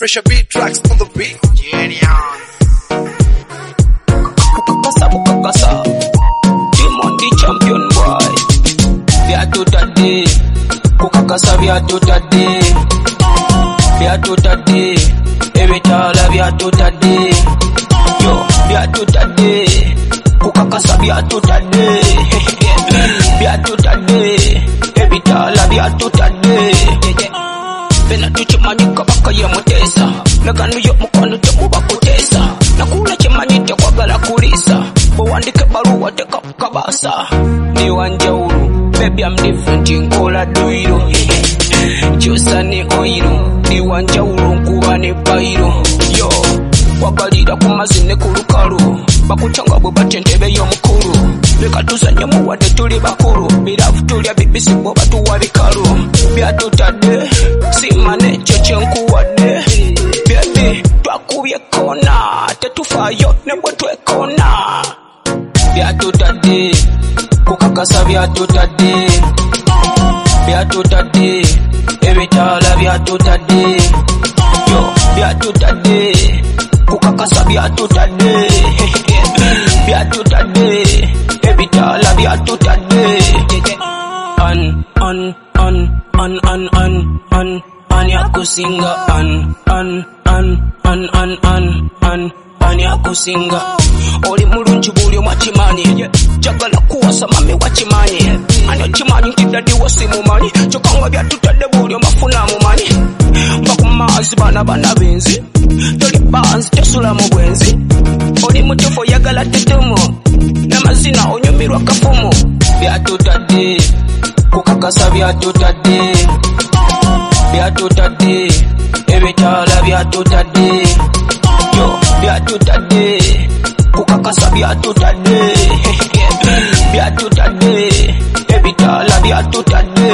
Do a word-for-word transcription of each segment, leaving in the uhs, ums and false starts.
Pressure beat tracks on the beat. Genius. Kukakasa, kukakasa. Demon the champion boy. Viatu tadi. Kukakasa viatu tadi. Viatu tadi. Ebitala viatu tadi. Yo, viatu tadi. Kukakasa viatu tadi. Viatu tadi. Ebitala viatu tadi. Bena tuchimanyi kabaka ya mutesa. Naganu yo mukwano temuba kutesa. Nakula chimanyi tekwagala kulisa. Bwandike baruwa teka kabasa. Ni wanjawulu, baby I'm different nkola duiro. Chosa ni oiro, ni wanjawulu nkuba ne bairo. Yo, wagalira kumazine kulukalu. Bakuchanga bwe batentebe yo mukulu. Leka tuzanye muwade tuli bakulu. Birafu tulya bibisi bo batuwa bikalu. Byatutadde simane cheche nkuwadde. Baby twakubye kona tetufayo nebwe twekona. Byatutadde kukakasa byatutadde. Byatutadde ebitala byatutadde. Yo byatutadde kukakasa byatutadde. Byatutadde ebitala byatutadde. An an an an an an an an yakusinga an an an an an an an an yakusinga. Oli mulungi buli mwakimanyi. Jagala kuwasa mami wakimanyi. Ano kimanyi nkidadi wasimumanyi. Kyokanga byatutadde buli mafuna mumanyi. Bakumazi bana bana benzi. Toli banzi tesula mu bwenzi. Oli mutufu yagala tetumu. Namazina onyumirwa kafumu. Byatutadde kukakasa byatutadde. Byatutadde ebitala byatutadde. Yo byatutadde kukakasa byatutadde. Byatutadde ebitala byatutadde.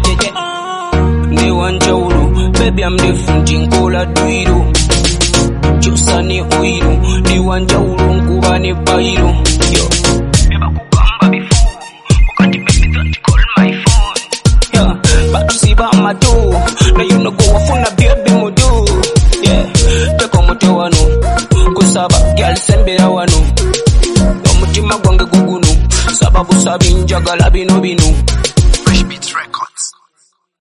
Ne wanjawulu, baby I'm different nkola duiro. Chosa ni oiro, ni wanjawulu nkuba ne bairo. Yo beba kugamba before ukati baby don't call my phone. Yeah, batusiba amatu na you no go wafuna baby mudu. Yeah, teko muto wano kusaba girl sembera wano. Omutima gwange gugunu sababu sabi njagala bino bino.